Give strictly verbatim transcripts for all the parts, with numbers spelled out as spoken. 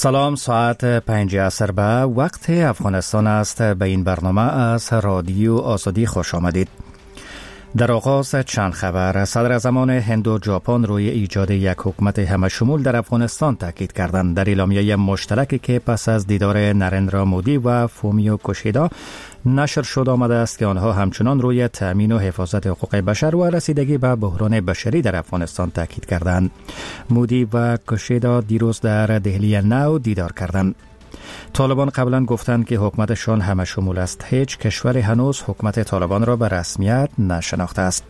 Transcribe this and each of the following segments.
سلام، ساعت پنج عصر به وقت افغانستان است. به این برنامه از رادیو آزادی خوش آمدید. در آغاز چند خبر. صدراعظمان هند و ژاپن روی ایجاد یک حکومت همه‌شمول در افغانستان تاکید کردند. در اعلامیه مشترکی که پس از دیدار نریندرا مودی و فومیو کشیدا نشر شد آمده است که آنها همچنان روی تأمین و حفاظت حقوق بشر و رسیدگی به بحران بشری در افغانستان تاکید کردند. مودی و کشیدا دیروز در دهلی نو دیدار کردند. طالبان قبلا گفتند که حکومتشان همه شمول است. هیچ کشور هنوز حکومت طالبان را به رسمیت نشناخته است.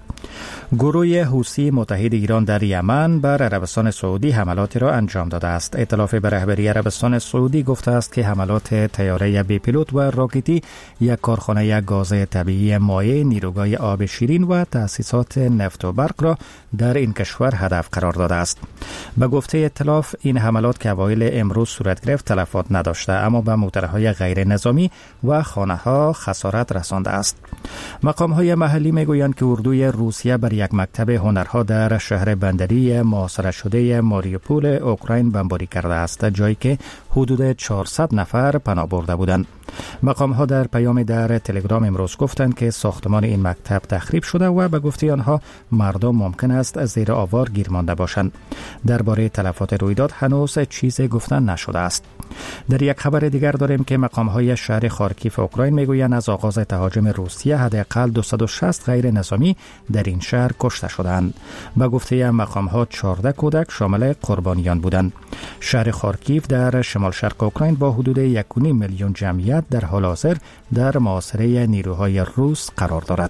گروه حوثی متحد ایران در یمن بر عربستان سعودی حملاتی را انجام داده است. ائتلاف به رهبری عربستان سعودی گفته است که حملات طیاره بی پیلوت و راکتی یک کارخانه گاز طبیعی مایع، نیروگاه آب شیرین و تأسیسات نفت و برق را در این کشور هدف قرار داده است. به گفته ائتلاف این حملات که اوایل امروز صورت گرفت تلفات نداشته، اما به موترهای غیر نظامی و خانه‌ها خسارت رسانده است. مقام‌های محلی میگویند که اردوی روسیه بر یک مکتب هنرها در شهر بندری محاصره شده ماریوپول اوکراین بمباری کرده است، جایی که حدود چهارصد نفر پناه برده بودند. مقام‌ها در پیام در تلگرام امروز گفتند که ساختمان این مکتب تخریب شده و به گفته آنها مردم ممکن است زیر آوار گیر مانده باشند. درباره تلفات رویداد هنوز چیزی گفتن نشده است. در یک خبر دیگر داریم که مقام‌های شهر خارکیف اوکراین میگویند از آغاز تهاجم روسیه حداقل دویست و شصت غیر نظامی در این شهر کشته شدند. به گفته مقام‌ها چهارده کودک شامل قربانیان بودند. شهر خارکیف در شمال شرق اوکراین با حدود یک و نیم میلیون جمعیت در حال حاضر در محاصره نیروهای روس قرار دارد.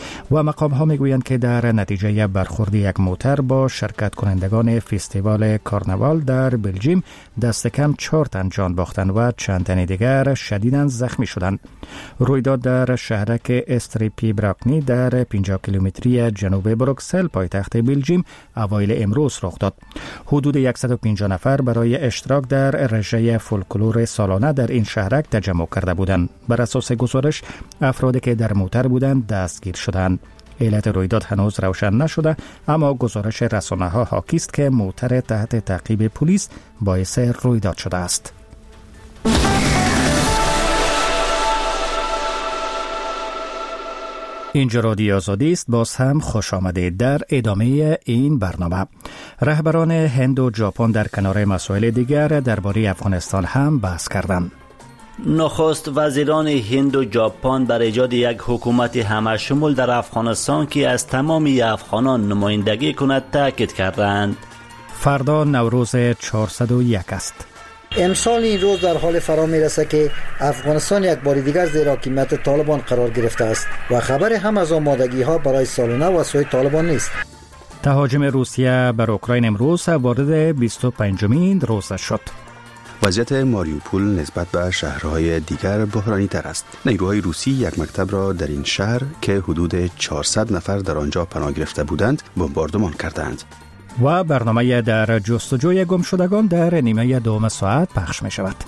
و مقام ها میگویند که در نتیجه برخورد یک موتر با شرکت کنندگان فستیوال کارناوال در بلژیم دست کم چهار تن جان باختند و چند تن دیگر شدیداً زخمی شدند. رویداد در شهرک استریپی براکنی در پنجاه کیلومتری جنوب بروکسل پایتخت بلژیم اوایل امروز رخ داد. حدود صد و پنجاه نفر برای اشتراک در رژه فولکلور سالانه در این شهرک تجمع کرده بودند. بر اساس گزارش افرادی که در موتر بودند دستگیر شدند. علت رویداد هنوز روشن نشده، اما گزارش رسانه‌ها حاکی است که موتر تحت تعقیب پلیس باعث رویداد شده است. اینجا رادیو آزادی است. باز هم خوش آمدید. در ادامه این برنامه رهبران هند و ژاپن در کنار مسائل دیگر درباره افغانستان هم بحث کردند. نخست وزیران هند و ژاپن بر ایجاد یک حکومت همه‌شمول در افغانستان که از تمامی افغانان نمایندگی کند تاکید کردند. فردا نوروز چهارصد و یک است. امسال این روز در حال فرا میرسه که افغانستان یک بار دیگر زیر حکومت طالبان قرار گرفته است و خبر هم از آمادگی ها برای سال نو از سوی طالبان نیست. تهاجم روسیه بر اوکراین امروز وارد بیست و پنجمین روز شد. وضعیت ماریوپول نسبت به شهرهای دیگر بحرانی تر است. نیروهای روسی یک مکتب را در این شهر که حدود چهارصد نفر در آنجا پناه گرفته بودند بمباردمان کردند. و برنامه در جستجوی گمشدگان در نیمه دوم ساعت پخش می شود.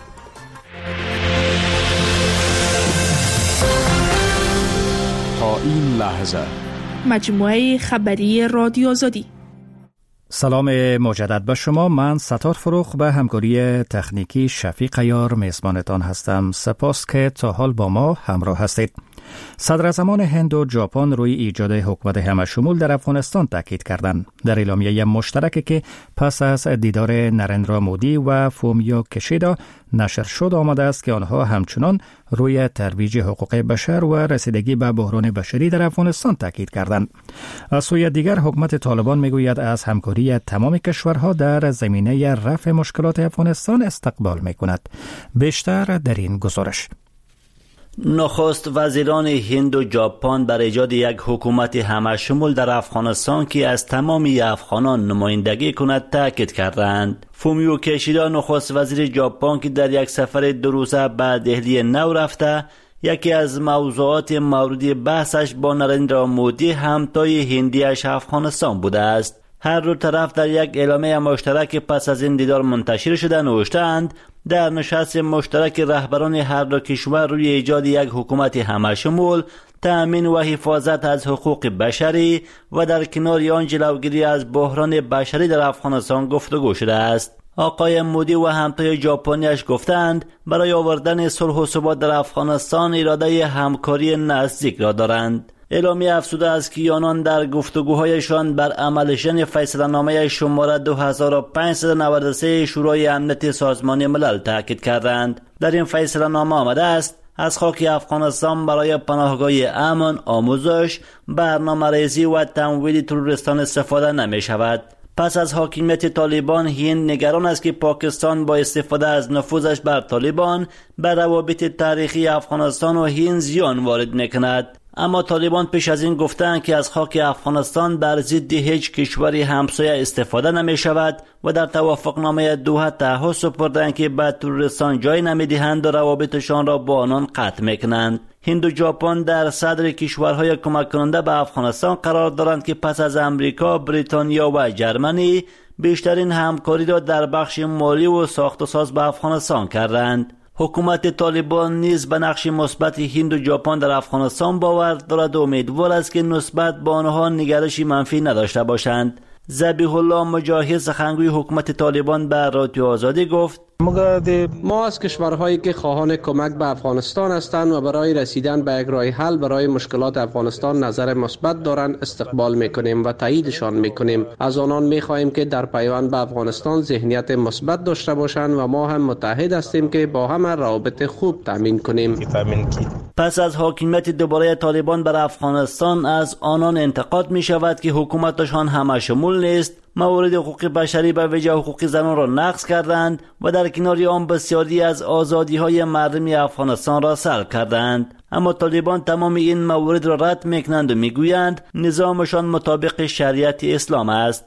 تا این لحظه مجموعه خبری رادیو آزادی. سلام مجدد به شما. من ستار فروخ به همکاری تکنیکی شفیق عیار میزبانتان هستم. سپاس که تا حال با ما همراه هستید. صدراعظمان هند و ژاپن روی ایجاد حکومت همه‌شمول در افغانستان تاکید کردند. در اعلامیه مشترکی که پس از دیدار نریندرا مودی و فومیو کشیدا نشر شد آمده است که آنها همچنان روی ترویج حقوق بشر و رسیدگی به بحران بشری در افغانستان تاکید کردند. از سوی دیگر حکومت طالبان میگوید از همکاری تمام کشورها در زمینه رفع مشکلات افغانستان استقبال میکند. بیشتر در این گزارش. نخست وزیران هند و ژاپن بر ایجاد یک حکومت همه‌شمول در افغانستان که از تمامی افغانان نمایندگی کند تاکید کردند. فومیو کشیدا نخست وزیر ژاپن که در یک سفر دو روزه به دهلی نو رفته، یکی از موضوعات مورد بحثش با نریندرا مودی همتای هندیش افغانستان بوده است. هر دو طرف در یک اعلامیه مشترک پس از این دیدار منتشر شده نوشتند در نشست مشترک رهبران هر دو کشور روی ایجاد یک حکومت همه‌شمول، تأمین و حفاظت از حقوق بشری و در کنار آن جلوگیری از بحران بشری در افغانستان گفتگو شده است. آقای مودی و همتای ژاپنیش گفتند برای آوردن صلح و ثبات در افغانستان اراده همکاری نزدیک را دارند. اعلامیه افزوده است که آنان در گفتگوهایشان بر عمل شدن فیصله نامه شماره دو هزار و پانصد و نود و سه شورای امنیت سازمان ملل تاکید کردند. در این فیصله نامه آمده است از خاک افغانستان برای پناهگاه امن، آموزش، برنامه‌ریزی و تمویل تروریستان استفاده نمی شود. پس از حاکمیت طالبان هند نگران است که پاکستان با استفاده از نفوذش بر طالبان بر روابط تاریخی افغانستان و هند زیان وارد می‌کند. اما طالبان پیش از این گفتند که از خاک افغانستان بر ضد هیچ کشوری همسایه استفاده نمی شود و در توافقنامه دوحه تعهد سپردند که به تروریستان جای نمیدهند و روابطشان را با آنان قطع میکنند. هند و ژاپن در صدر کشورهای کمک کننده به افغانستان قرار دارند که پس از امریکا، بریتانیا و جرمنی بیشترین همکاری را در بخش مالی و ساخت و ساز به افغانستان کردند. حکومت طالبان نیز به نقش مثبت هند و ژاپن در افغانستان باور دارد و امیدوار است که نسبت به آنها نگرشی منفی نداشته باشند. ذبیح الله مجاهد سخنگوی حکومت طالبان به رادیو آزادی گفت: ما از کشورهایی که خواهان کمک به افغانستان هستند و برای رسیدن به یک راه حل برای مشکلات افغانستان نظر مثبت دارند استقبال میکنیم و تاییدشان میکنیم. از آنان میخواهیم که در پیوند به افغانستان ذهنیت مثبت داشته باشند و ما هم متحد هستیم که با هم روابط خوب تامین کنیم. پس از حاکمیت دوباره طالبان بر افغانستان از آنان انتقاد می شود که حکومتشان همه شمول نیست، موارد حقوق بشری به ویژه حقوق زنان را نقض کردند و در کنار آن بسیاری از آزادی‌های مردمی افغانستان را سلب کردند. اما طالبان تمام این موارد را رد می‌کنند و می‌گویند نظامشان مطابق شریعت اسلام است.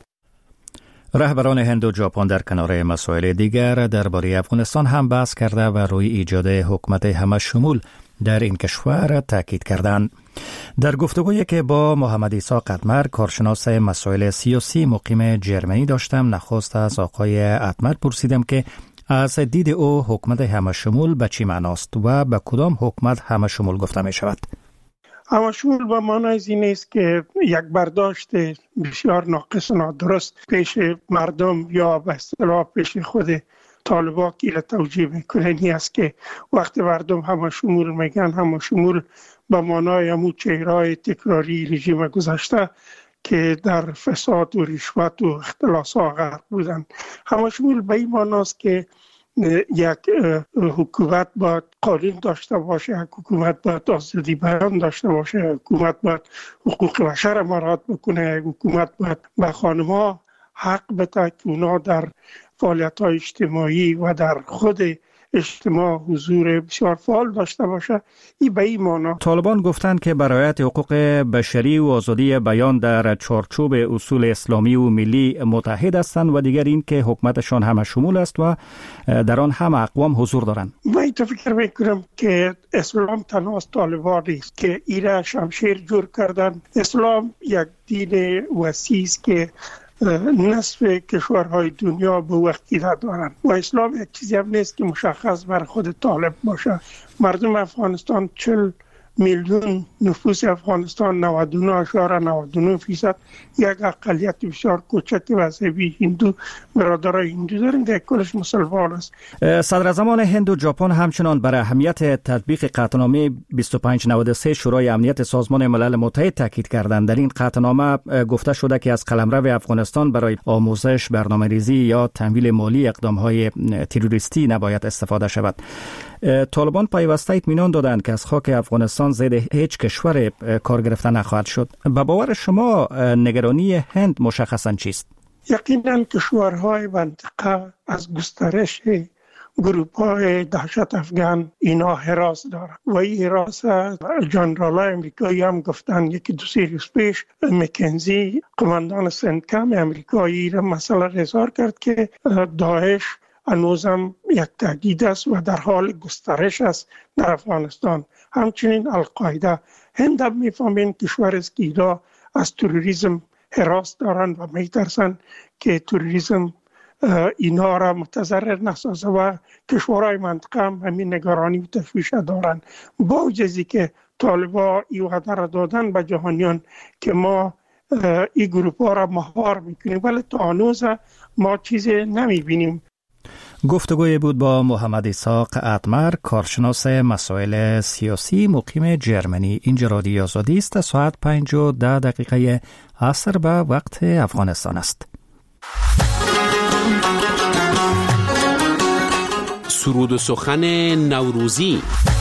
رهبران هند و ژاپن در کنار مسائل دیگر درباره افغانستان هم بحث کرده و روی ایجاد حکومت همه شمول در این کشور تاکید کردند. در گفتگویی که با محمد عیسی قدمر کارشناس مسائل سیاسی مقیم جرمنی داشتم، نخست از آقای قدمر پرسیدم که از دید او حکومت همه شمول به چی معناست و به کدام حکومت همه شمول گفته می شود؟ همه شمول به معنای این است که یک برداشت بسیار ناقص و نادرست پیش مردم یا به اصطلاح پیش خود طالبان که توجیه میکنه این است که وقتی مردم همه شمول میگن، همه شمول به معنای همون چهرهای تکراری رژیم گذشته که در فساد و رشوت و اختلاس غرق بودن. همه شمول به این معناست که یک حکومت باید قانون داشته باشه، یک حکومت باید آزادی بیان داشته باشه، یک حکومت باید حقوق بشر مراعات بکنه، یک حکومت باید به خانم‌ها حق بده که اونا در فعالیت‌های اجتماعی و در خود اجتماع حضور بسیار فعال داشته باشه. این به این معنا. طالبان گفتند که برایت حقوق بشری و آزادی بیان در چارچوب اصول اسلامی و ملی متحد هستند و دیگر این که حکومتشان همه شمول است و در آن هم اقوام حضور دارند. من فکر میکنم که اسلام تنها از طالبان نیست که ایره شمشیر جور کردن. اسلام یک دین وسیع است که نصف کشورهای دنیا به عقیده دارند و اسلام یک چیزی هم نیست که مشخص بر خود طالب باشه. مردم افغانستان چهل میلیون نفوس افغانستان نود و نه اشاره نود و نه درصد یک اقلیت بسیار کوچک مذهبی هندو برادرای هندو دارند که کلش مسلمان است. صدر اعظمان هند و ژاپن همچنان برای اهمیت تطبیق قطعنامه بیست و پنج نود و سه شورای امنیت سازمان ملل متحد تاکید کردند. در این قطعنامه گفته شده که از قلمرو افغانستان برای آموزش، برنامه‌ریزی یا تمویل مالی اقدام‌های تروریستی نباید استفاده شود. طالبان پیوسته اطمینان دادند که از خاک افغانستان ضد هیچ کشور کار گرفته نخواهد شد. به باور شما نگرانی هند مشخصاً چیست؟ یقیناً کشورهای منطقه از گسترش گروه‌های دهشت افغان اینا هراس دارند و این هراس جنرالای امریکایی هم گفتن یکی دو سه روز پیش مکنزی قماندان سنتکم امریکایی را مسئله اظهار کرد که داعش هنوزم یک تهدید است و در حال گسترش است در افغانستان. همچنین القاعده. هند هم میفهمین کشور است که اینا از تروریسم هراس دارند و میترسند که تروریسم اینا را متضرر نسازه و کشورهای منطقه هم همین نگرانی و تشویش دارند. با وجودی که طالبان این وعده را دادن به جهانیان که ما این گروه ها را مهار میکنیم، ولی تا هنوز ما چیزی نمیبینیم. گفتگوی بود با محمد اسحاق اتمر، کارشناس مسائل سیاسی مقیم جرمنی. اینجا رادیو آزادی است. ساعت پنج و ده دقیقه عصر به وقت افغانستان است. سرود و سخن نوروزی.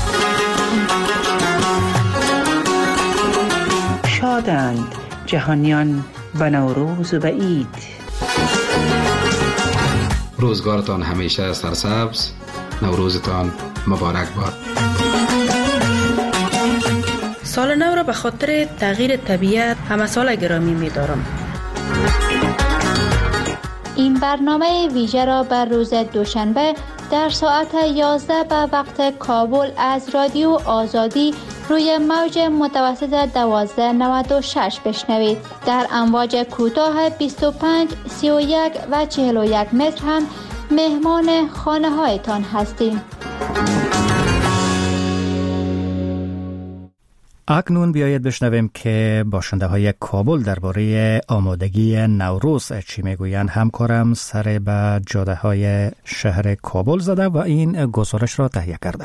شادند جهانیان به نوروز و به عید. روزگارتان همیشه سرسبز، نوروزتان مبارک باد. سال نو را به خاطر تغییر طبیعت همه سال گرامی می دارم. این برنامه ویژه را بر روز دوشنبه در ساعت یازده به وقت کابل از رادیو آزادی روی موج متوسط دوازده نود و شش بشنوید. در امواج کوتاه بیست و پنج، سی و یک و چهل و یک متر هم مهمان خانه هایتان هستیم. اکنون بیایید بشنویم که باشنده های کابل درباره آمادگی نوروز چی میگویند. همکارم سر به جاده های شهر کابل زده و این گزارش را تهیه کرده.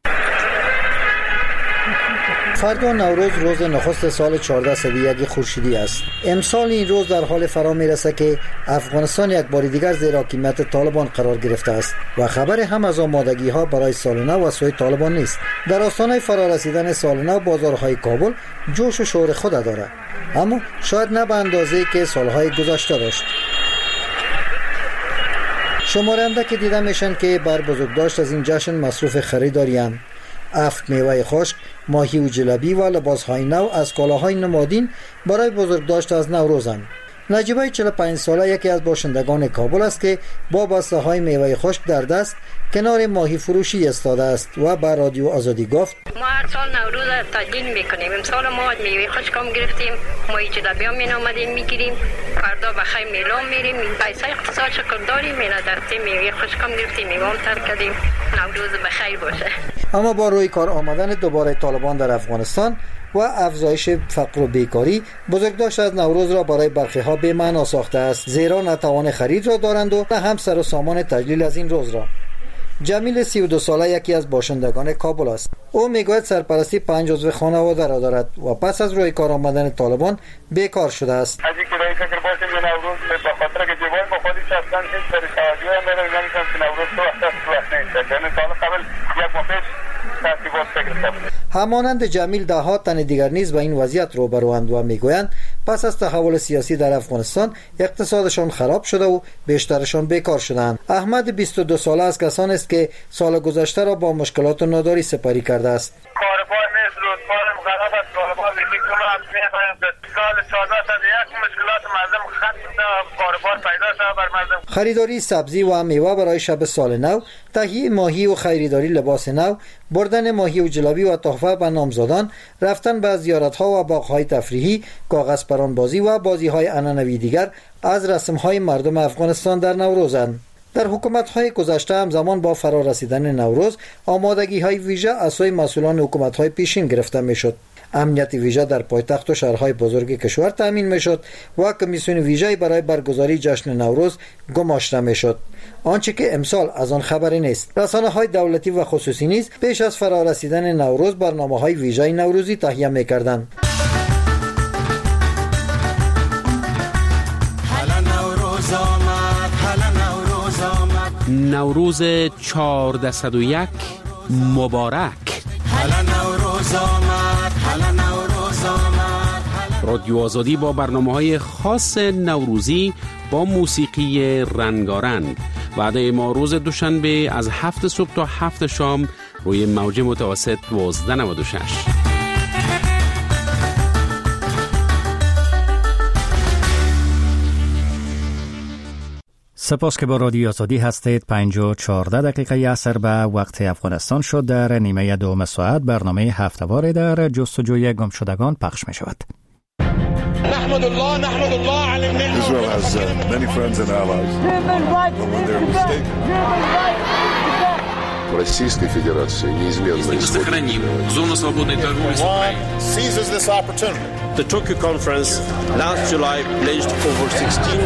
فردا نوروز روز نخست سال چهارصد و یک خورشیدی است. امسال این روز در حال فرا میرسه که افغانستان یک بار دیگر زیر حکومت طالبان قرار گرفته است و خبر هم از آمادگی ها برای سال نو از سوی طالبان نیست. در آستانه فرا رسیدن سال نو بازارهای کابل جوش و شور خود دارد، اما شاید نه به اندازه‌ای که سالهای گذشته داشت. شمارنده که دیده میشن که بر بزرگداشت از این جشن مصروف خریداری‌اند. افت، میوه خشک، ماهی و جلبی و لباسهای نو از کالاهای نمادین برای بزرگداشت از نوروزند. نجیبه چهل و پنج ساله یکی از باشندگان کابل است که با بسته های میوه خشک در دست کنار ماهی فروشی ایستاده است و به رادیو آزادی گفت: ما هر سال نوروز تجلیل میکنیم. امسال ما میوه خشک هم گرفتیم، ماهی جلبی هم می‌آمدیم میگیریم، فردا بخیر میلان میریم. این پیسه اقتصاد شکر داریم، مینا دسته میوه خشک هم گرفتیم، میوه هم تر کردیم. نوروز بخیر باشه. اما با روی کار آمدن دوباره طالبان در افغانستان و افزایش فقر و بیکاری، بزرگداشت از نوروز را برای برخی ها به معنا ساخته است، زیرا نتوان خرید را دارند و نه هم سر و سامان تجلیل از این روز را. جمیل سی و دو ساله یکی از باشندگان کابل است. او میگوید سرپرستی پنج عضو خانواده را دارد و پس از روی کار آمدن طالبان بیکار شده است. از اینکه برای فکر باشیم به نوروز به خاطر که جوان با خودش اصلا هیچ سر شادی هم نداره، نمی‌کنم که نوروز تو وقت تو وقت نیست. یعنی سال قبل یک ماه پیش ترتیبات فکر کردم. همانند جمیل ده ها تن دیگر نیز با این وضعیت روبروند و میگویند پس از تحول سیاسی در افغانستان اقتصادشان خراب شده و بیشترشان بیکار شدند. احمد بیست و دو ساله از کسان است که سال گذشته را با مشکلات و ناداری سپری کرده است. کاربار نیست، روزگارم خراب است، کاربار دیگه که ما می‌خوایم سال چهارصد و یک مشکلات مردم ختم شد، کاربار پیدا شد بر مردم. خریداری سبزی و میوه برای شب سال نو، تهیه ماهی و خریداری لباس نو، بردن ماهی و جلبی و تحفه به نامزادان، رفتن به زیارت‌ها و باغ‌های تفریحی، کاغذ پران بازی و بازی‌های عنعنوی دیگر از رسم‌های مردم افغانستان در نوروزند. در حکومت‌های گذشته هم زمان با فرا رسیدن نوروز آمادگی‌های ویژه از سوی مسئولان حکومت‌های پیشین گرفته می‌شد. امنیت ویژه در پایتخت و شهرهای بزرگ کشور تامین می‌شد و کمیسیون ویژه‌ای برای برگزاری جشن نوروز گماشته می‌شد، آنچه که امسال از آن خبری نیست. رسانه‌های دولتی و خصوصی نیز پیش از فرا رسیدن نوروز برنامه‌های ویژه نوروزی تهیه می‌کردند. نوروز چهارصد و یک مبارک. رادیو آزادی با برنامه‌های خاص نوروزی با موسیقی رنگارنگ. وعده ما روز دوشنبه از هفت صبح تا هفت شام روی موج متوسط دوازده نود و شش. سپاس که با رادیو آزادی هستید. پنج و چهارده دقیقه عصر به وقت افغانستان شد. در نیمه دوم ساعت برنامه هفته‌وار در جستجوی گمشدگان پخش می شود. نحمد الله نحمد الله على النعمة. Israel has uh, many friends and allies. But when they're mistaken. В Российской Федерации неизменно сохраним зону свободной торговли с Украиной. Seizes this opportunity The Tokyo conference last July pledged over sixteen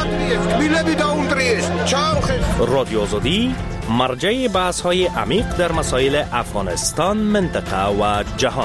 رادیو آزادی مرجع بحث‌های عمیق در مسائل افغانستان، منطقه و جهان.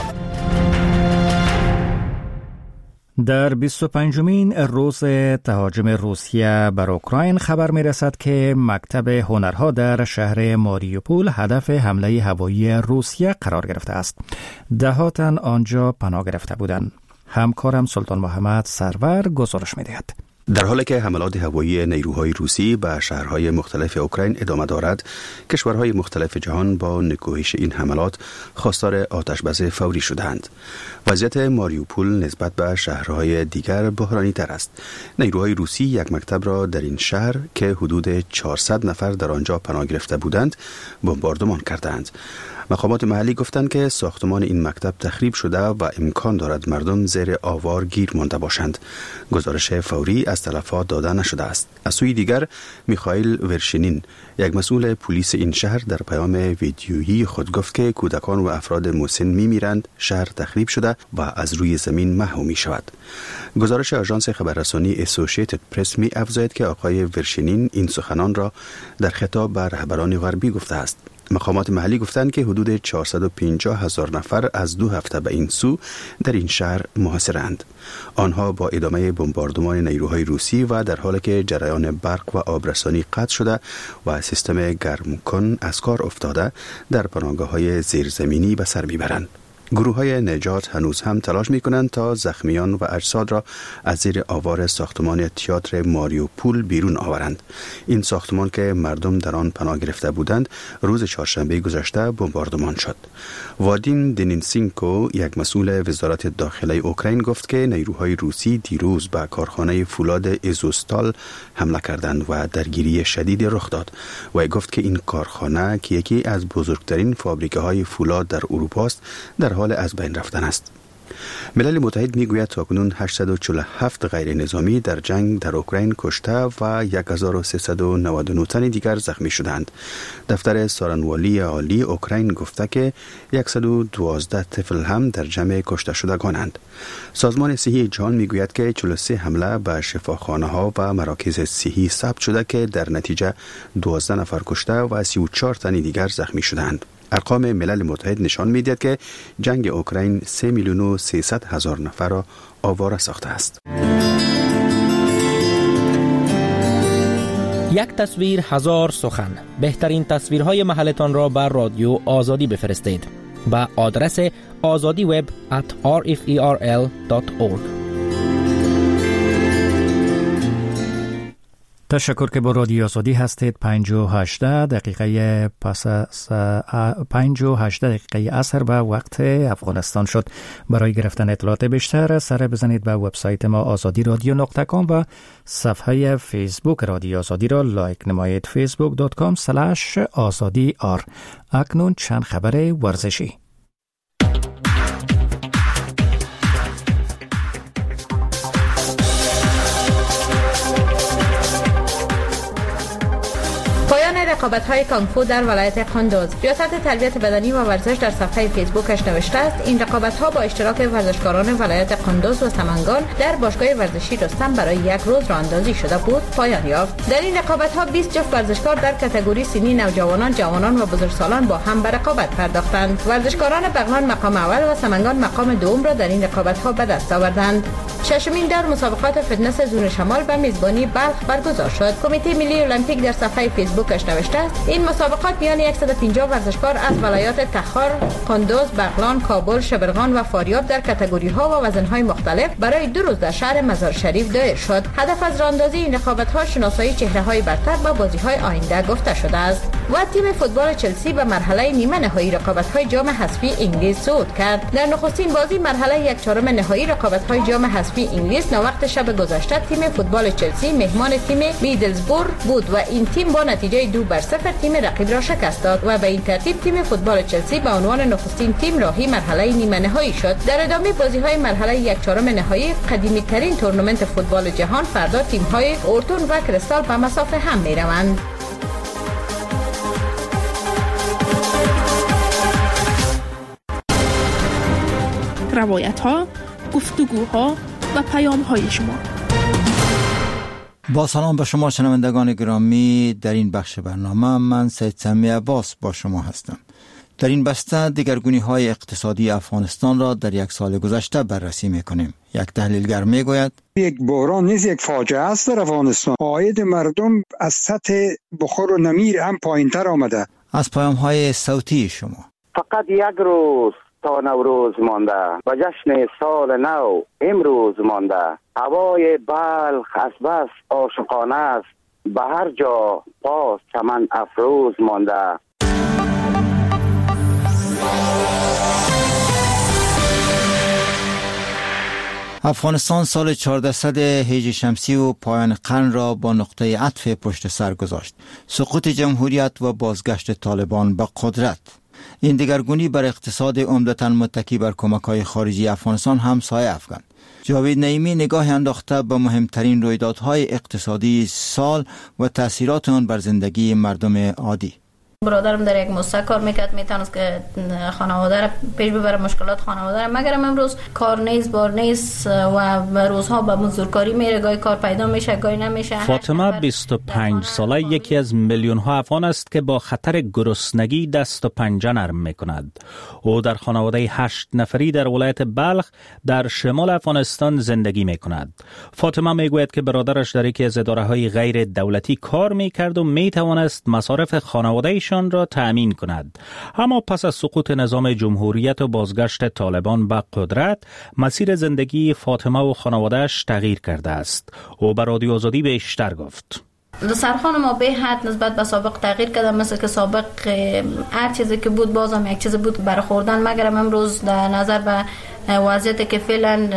در بیست و پنجمین روز تهاجم روسیه بر اوکراین خبر می رسد که مکتب هنرها در شهر ماریوپول هدف حمله هوایی روسیه قرار گرفته است. ده تن آنجا پناه گرفته بودند. همکارم سلطان محمد سرور گزارش می دهد. در حالی که حملات هوایی نیروهای روسی به شهرهای مختلف اوکراین ادامه دارد، کشورهای مختلف جهان با نکوهش این حملات خواستار آتش‌بس فوری شدند. وضعیت ماریوپول نسبت به شهرهای دیگر بحرانی تر است. نیروهای روسی یک مکتب را در این شهر که حدود چهارصد نفر در آنجا پناه گرفته بودند، بمباردمان کردند. مقامات محلی گفتند که ساختمان این مکتب تخریب شده و امکان دارد مردم زیر آوار گیر مانده باشند. گزارش فوری از تلفات داده نشده است. از سوی دیگر میخائیل ورشینین، یک مسئول پلیس این شهر، در پیام ویدیویی خود گفت که کودکان و افراد مسن میمیرند، شهر تخریب شده و از روی زمین محو می شود. گزارش آژانس خبررسانی اسوسییتد پرس می افزاید که آقای ورشینین این سخنان را در خطاب به رهبران غربی گفته است. مقامات محلی گفتند که حدود چهارصد و پنجاه هزار نفر از دو هفته به این سو در این شهر محاصرند. آنها با ادامه بمباردمان نیروهای روسی و در حالی که جریان برق و آبرسانی قطع شده و سیستم گرمکن از کار افتاده، در پناهگاه‌های زیرزمینی به سر میبرند. گروه های نجات هنوز هم تلاش می کنند تا زخمیان و اجساد را از زیر آوار ساختمان تئاتر ماریوپول بیرون آورند. این ساختمان که مردم در آن پناه گرفته بودند، روز چهارشنبه گذشته بمباردمان شد. وادیم دنینسینکو، یک مسئول وزارت داخله اوکراین، گفت که نیروهای روسی دیروز به کارخانه فولاد ازوستال حمله کردند و درگیری شدید رخ داد. و گفت که این کارخانه که یکی از بزرگترین فابریکه های فولاد در اروپا است، در حال از بین رفتن است. ملل متحد میگوید تاکنون هشتصد و چهل و هفت غیر نظامی در جنگ در اوکراین کشته و هزار و سیصد و نود و نه تن دیگر زخمی شدند. دفتر سارنوالی عالی اوکراین گفته که صد و دوازده طفل هم در جمع کشته شدگانند. سازمان صحی جهان میگوید که چهل و سه حمله به شفاخانه ها و مراکز صحی ثبت شده که در نتیجه دوازده نفر کشته و سی و چهار تن دیگر زخمی شدند. ارقام ملل متحد نشان می‌دهد که جنگ اوکراین سه میلیون و سیصد هزار نفر را آواره ساخته است. یک تصویر هزار سخن. بهترین تصویرهای محلتان را بر رادیو آزادی بفرستید با آدرس آزادی وب ات آر اف ای آر ال دات اورگ. تشکر که با رادیو آزادی هستید. پنج و هجده دقیقه پس از پنج و هجده دقیقه عصر به وقت افغانستان شد. برای گرفتن اطلاعات بیشتر سر بزنید به وبسایت ما آزادی رادیو نقطه کام و صفحه فیسبوک رادیو آزادی را لایک نمایید. فیسبوک دات کام سلش آزادی آر. اکنون چند خبر ورزشی. رقابت‌های کانگفو در ولایت قندوز. ریاست تربیت بدنی و ورزش در صفحه فیسبوکش نوشته است این رقابت‌ها با اشتراک ورزشکاران ولایت قندوز و سمنگان در باشگاه ورزشی رستم برای یک روز راه‌اندازی شده بود پایان یافت. در این رقابت‌ها بیست جفت ورزشکار در کاتگوری سنی نوجوانان، جوانان و بزرگسالان با هم به رقابت پرداختند. ورزشکاران بغلان مقام اول و سمنگان مقام دوم را در این رقابت‌ها به دست آوردند. ششمین دور مسابقات فتنس زون شمال به میزبانی بلخ برگزار شد. کمیته ملی المپیک در صفحه فیسبوکش نوشته است این مسابقات میان صد و پنجاه ورزشکار از ولایات تخار، قندوز، بغلان، کابل، شبرغان و فاریاب در کاتگوری‌ها و وزن‌های مختلف برای دو روز در شهر مزار شریف دایر شد. هدف از راه‌اندازی این رقابت‌ها شناسایی چهره‌های برتر با بازی‌های آینده گفته شده است. و تیم فوتبال چلسی به مرحله نیمه نهایی رقابت‌های جام حذفی انگلیس صعود کرد. در نخستین بازی مرحله یک چهارم نهایی رقابت‌های جام حذفی انگلیس نوبت شب گذشته تیم فوتبال چلسی مهمان تیم میدلزبور بود و این تیم با نتیجه دو بر صفر تیم رقیب را شکست داد و به این ترتیب تیم فوتبال چلسی به عنوان نخستین تیم راهی مرحله نیمه نهایی شد. در ادامه بازی‌های مرحله یک چهارم نهایی قدیمی‌ترین تورنمنت فوتبال جهان فردا تیم‌های اورتون و کریستال به مسافه هم می‌روند. روایت‌ها، گفتگوها و پیام‌های شما. با سلام به شما شنوندگان گرامی، در این بخش برنامه من سید سمی عباس با شما هستم. در این بسته دگرگونی‌های اقتصادی افغانستان را در یک سال گذشته بررسی می‌کنیم. یک تحلیلگر می‌گوید یک بحران نیست، یک فاجعه است در افغانستان. عاید مردم از سطح بخور و نمیر هم پایین‌تر آمده. از پیام‌های صوتی شما. فقط یک روز تا نوروز مانده و جشن سال نو امروز مانده. هوای بلخ از بس عاشقانه است، به هر جا باز چمن افروز مانده. افغانستان سال چهاردهصد هجری شمسی و پایان قرن را با نقطه عطف پشت سر گذاشت. سقوط جمهوریت و بازگشت طالبان به قدرت. این دگرگونی بر اقتصاد عمدتاً متکی بر کمک‌های خارجی افغانستان هم سایه افکند. جاوید نعیمی نگاه انداخته به مهمترین رویدادهای اقتصادی سال و تأثیرات آن بر زندگی مردم عادی. برادرم در یک مؤسسه کار میکرد، میتونست که خانواده را پیش ببره، مشکلات خانواده را، مگرم امروز کار نیست، بار نیست و روزها به مزدورکاری میره، گاهی کار پیدا میشه گاهی نمیشه. فاطمه بیست و پنج ساله یکی از میلیون ها افغان است که با خطر گرسنگی دست و پنجه نرم میکند. او در خانواده هشت نفری در ولایت بلخ در شمال افغانستان زندگی میکند. فاطمه میگوید که برادرش در یکی از اداره‌های غیر دولتی کار میکرد و میتوانست مصارف خانواده‌اش را تأمین کند. اما پس از سقوط نظام جمهوریت و بازگشت طالبان به قدرت، مسیر زندگی فاطمه و خانواده‌اش تغییر کرده است. او به رادیو آزادی بیشتر گفت. سرخان ما به حد نسبت به سابق تغییر کرده، مثل که سابق هر چیزی که بود بازم یک چیز بود برای خوردن، مگرم امروز در نظر به وضعیتی که فعلا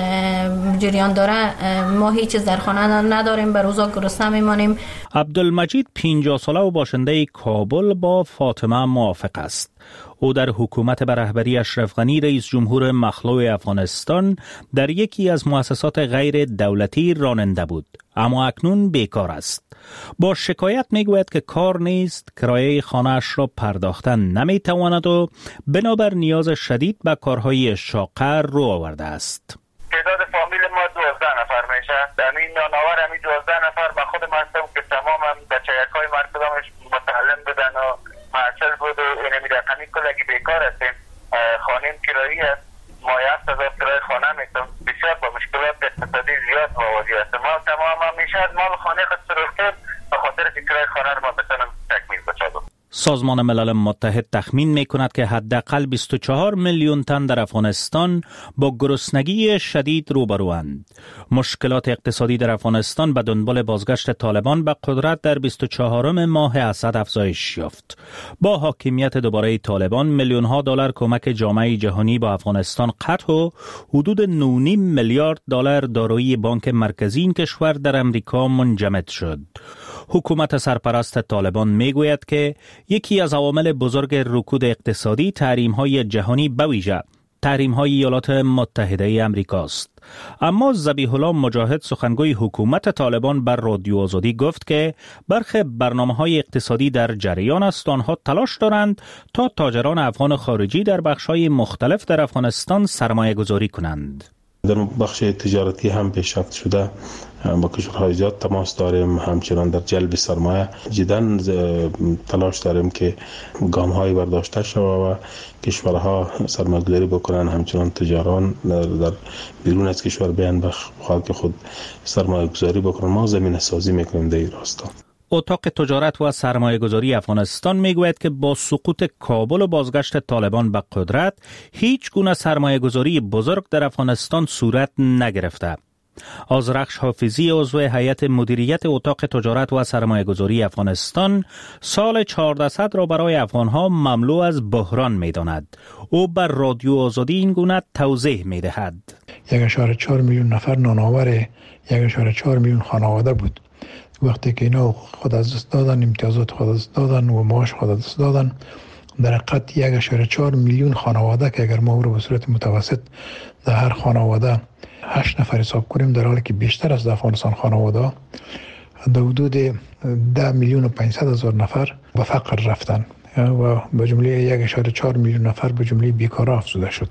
جریان داره ما هیچ چیز در خانه نداریم، به روزا گرسنه میمانیم. عبدالمجید پنجاه ساله و باشنده کابل با فاطمه موافق است. او در حکومت به رهبری اشرف غنی رئیس جمهور مخلوع افغانستان در یکی از مؤسسات غیر دولتی راننده بود، اما اکنون بیکار است. با شکایت میگوید که کار نیست، کرایه خانه‌اش را پرداختن نمیتواند و بنابر نیاز شدید به کارهای شاقه رو آورده است. تعداد فامیل ما دوازده نفر میشه. در این نانآور همی دوازده نفر با خود هستم که تمام هم بچه‌های مرکزامش متعلم بودن و معسل بود و اینمی رقمی کلگی بیکار هستیم. خانه کرایی است، مایه هفت هزار کرای خانه میتونم، بسیار با مشکلات اقتصادی زیاد مواجه هستم. ما تمام هم میشه از مال خانه خود سرور کرد به خاطر که کرای خانه رو ما بتونم تکمیل بچادم. سازمان ملل متحد تخمین میکند که حداقل بیست و چهار میلیون تن در افغانستان با گرسنگی شدید روبروند. مشکلات اقتصادی در افغانستان به دنبال بازگشت طالبان به قدرت در بیست و چهارم ماه اسد افزایش یافت. با حاکمیت دوباره طالبان میلیون ها دلار کمک جامعه جهانی با افغانستان قطع و حدود نه و نیم میلیارد دلار دارایی بانک مرکزی این کشور در امریکا منجمد شد. حکومت سرپرست طالبان میگوید که یکی از عوامل بزرگ رکود اقتصادی تحریم‌های جهانی به ویژه تحریم‌های ایالات متحده آمریکا است. اما ذبیح الله مجاهد سخنگوی حکومت طالبان بر رادیو آزادی گفت که برخی برنامه‌های اقتصادی در جریان است، آنها تلاش دارند تا تاجران افغان خارجی در بخش‌های مختلف در افغانستان سرمایه‌گذاری کنند. در بخش تجارتی هم پیشرفت شده، با کشورهای زیاد تماس داریم، همچنان در جلب سرمایه جداً تلاش داریم که گام‌های برداشته شود و کشورها سرمایه‌گذاری بکنن، همچنان تجاران در بیرون از کشور بیان به خاک خود سرمایه‌گذاری بکنن. ما زمینه سازی میکنیم در این راستا. اتاق تجارت و سرمایه‌گذاری افغانستان میگوید که با سقوط کابل و بازگشت طالبان به قدرت هیچ گونه سرمایه‌گذاری بزرگ در افغانستان صورت نگرفته. آذرخش حافظی عضو هیئت مدیریت اتاق تجارت و سرمایه‌گذاری افغانستان سال چهاردهصد را برای افغانها مملو از بحران می‌داند. او بر رادیو آزادی این گونه توضیح می‌دهد. یک اشاره چهار میلیون نفر نانآور، یک اشاره چهار میلیون خانواده بود. وقتی که اینا خود از دست دادن، امتیازات خود از دست دادن و معاش خود از دست دادن، در حقیقت یک اشاره چهار میلیون خانواده که اگر ما او رو به صورت متوسط در هر خانواده هشت نفر حساب کنیم، در حالی که بیشتر از افغانستان خانواده در حدود ده میلیون و پانصد هزار نفر به فقر رفتن و به جمله یک اشاره چهار میلیون نفر به جمله بیکار افزوده شد.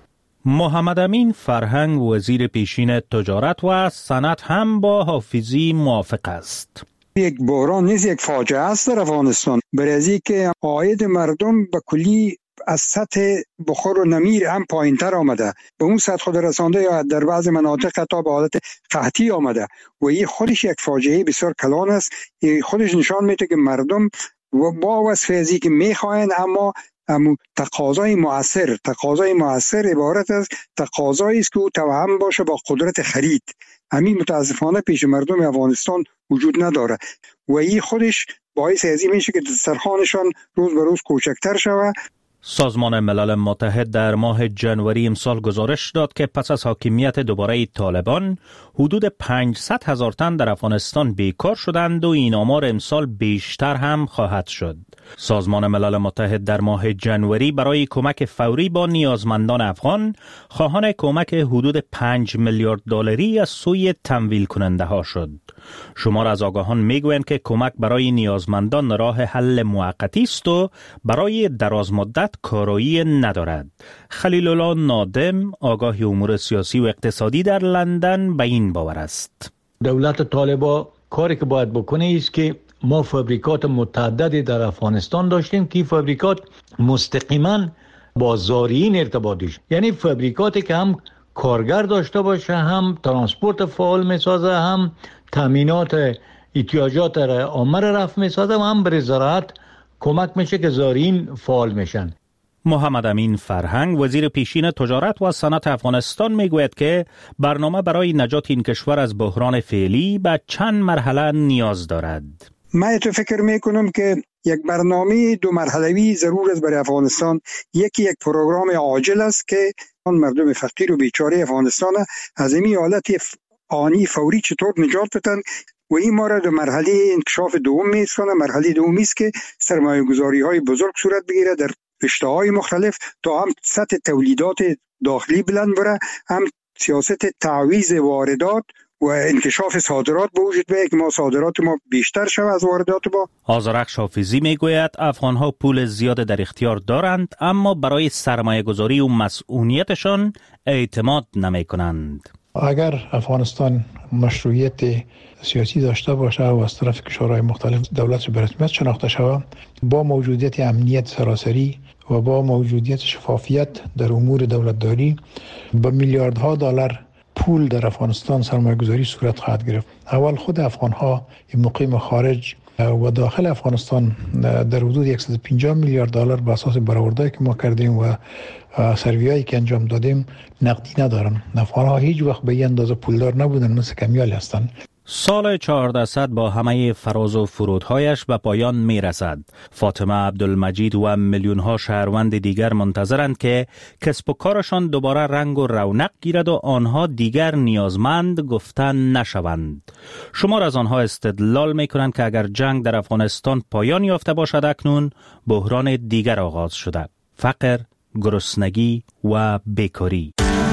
محمد امین فرهنگ وزیر پیشین تجارت و صنعت هم با حافظی موافق است. یک بحران نیست، یک فاجعه است در افغانستان، برای از اینکه عاید مردم به کلی از سطح بخور و نمیر هم پایینتر آمده، به اون سطح خود رسانده یا در بعض مناطق حتی به حالت قحطی آمده و این خودش یک فاجعه بسیار کلان است. این خودش نشان میده که مردم و با وصف از اینکه میخواین اما اما تقاضای مؤثر تقاضای مؤثر عبارت از تقاضایی است که او توأم باشه با قدرت خرید. همین متاسفانه پیش مردم افغانستان وجود نداره و این خودش باعث از این میشه که دسترخوانشان روز به روز کوچکتر شود. سازمان ملل متحد در ماه جنوری امسال گزارش داد که پس از حاکمیت دوباره طالبان حدود پانصد هزار تن در افغانستان بیکار شدند و این آمار امسال بیشتر هم خواهد شد. سازمان ملل متحد در ماه جنوری برای کمک فوری با نیازمندان افغان خواهان کمک حدود پنج میلیارد دلاری از سوی تمویل کننده ها شد. شمار از آگاهان میگویند که کمک برای نیازمندان راه حل موقتی است و برای دراز مدت کارایی ندارد. خلیل الله نادم آگاه امور سیاسی و اقتصادی در لندن به این باور است. دولت طالبان کاری که باید بکنه است که ما فابریکات متعددی در افغانستان داشتیم که فابریکات مستقیما با زارعین ارتباط داشت، یعنی فابریکاتی که هم کارگر داشته باشه، هم ترانسپورت فعال میسازه، هم تامینات احتیاجات عامه را رفع میسازه و هم برای زراعت کمک میشه که زارعین فعال میشن. محمد امین فرهنگ وزیر پیشین تجارت و صنعت افغانستان میگوید که برنامه برای نجات این کشور از بحران فعلی به چند مرحله نیاز دارد. من تو فکر میکنم که یک برنامه دو مرحله‌ای ضرور است برای افغانستان. یکی یک پروگرام عاجل است که آن مردم فقیر و بیچاره افغانستان از این حالت آنی فوری چطور نجات بدن و این ما را در مرحله انکشاف دوم می‌سازه. مرحله دومی است که سرمایه‌گذاری‌های بزرگ صورت بگیره در رشته‌های مختلف تا هم سطح تولیدات داخلی بلند بره، هم سیاست تعویض واردات و انکشاف صادرات به وجود بیاید که ما صادرات ما بیشتر شود از واردات ما. آذرخش حافظی میگوید افغان‌ها پول زیاد در اختیار دارند اما برای سرمایه‌گذاری و مسئولیتشان اعتماد نمی‌کنند. اگر افغانستان مشروعیت سیاسی داشته باشه و از طرف کشورهای مختلف دولت به رسمیت شناخته شود، با موجودیت امنیت سراسری و با موجودیت شفافیت در امور دولتداری، با میلیاردها دلار پول در افغانستان سرمایه‌گذاری صورت خواهد گرفت. اول خود افغان‌ها مقیم خارج و داخل افغانستان در حدود صد و پنجاه میلیارد دلار به اساس برآوردهایی که ما کردیم و سرویایی که انجام دادیم نقدی ندارن. افغان‌ها هیچ وقت به این اندازه پولدار نبودن، مثل کمیال هستند. سال چهاردهصد با همه فراز و فرودهایش به پایان می رسد. فاطمه عبدالمجید و میلیون ها شهروند دیگر منتظرند که کسب و کارشان دوباره رنگ و رونق گیرد و آنها دیگر نیازمند گفتن نشوند. شمار از آنها استدلال می کنند که اگر جنگ در افغانستان پایان یافته باشد اکنون بحران دیگر آغاز شده: فقر، گرسنگی و بیکاری.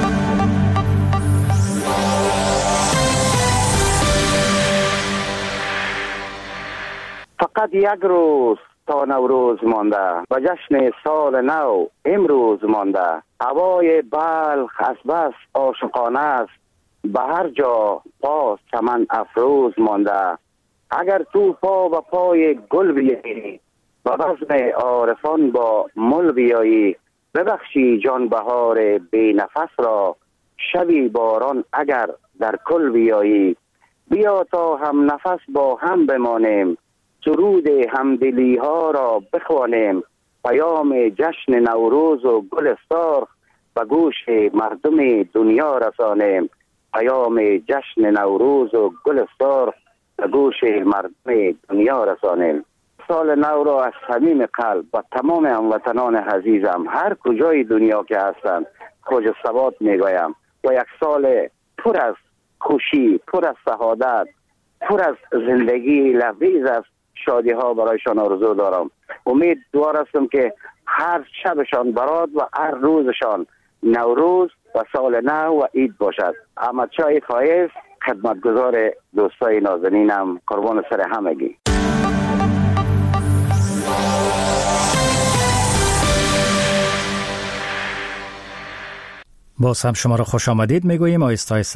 فقط یک روز تا نوروز مانده و جشن سال نو امروز مانده. هوای بلخ از بس عاشقانه است، به هر جا پا چمن افروز مانده. اگر تو پا و پای گل بیایی و بزم عارفان با مل بیایی، ببخشی جان بهار بی نفس را، شبی باران اگر در کل بیایی. بیا تا هم نفس با هم بمانیم، سرود همدلی ها را بخوانیم. پیام جشن نوروز و گل سرخ به گوش مردم دنیا رسانیم. پیام جشن نوروز و گل سرخ به گوش مردم دنیا رسانیم. سال نو را از صمیم قلب و تمام هموطنان عزیزم هر کجای دنیا که هستند خوش ثبات میگویم و یک سال پر از خوشی، پر از سعادت، پر از زندگی لذیذ است شادی ها برایشان آرزو دارم. امید دوار هستم که هر شبشان برات و هر روزشان نوروز و سال نو و عید باشد. احمد شاه فایز، خدمتگزار دوستای نازنینم، قربان سر همگی. باز هم شما را خوش آمدید میگوییم. آیسته